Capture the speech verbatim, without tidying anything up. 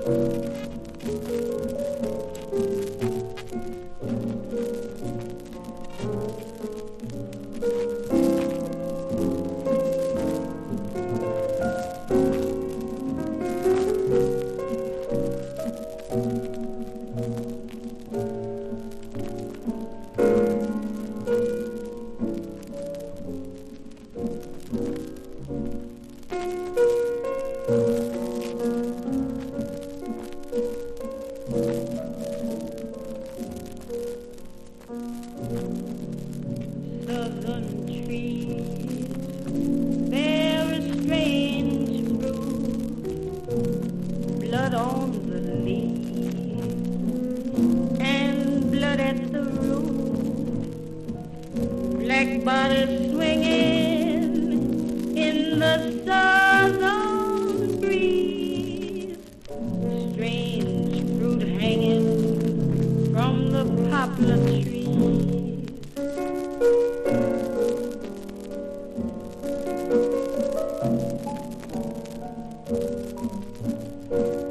Southern trees bear a strange fruit, blood on the leaf and blood at the root, black bodies swinging in the southern breeze, strange fruit hanging from the poplar tree. Thank you.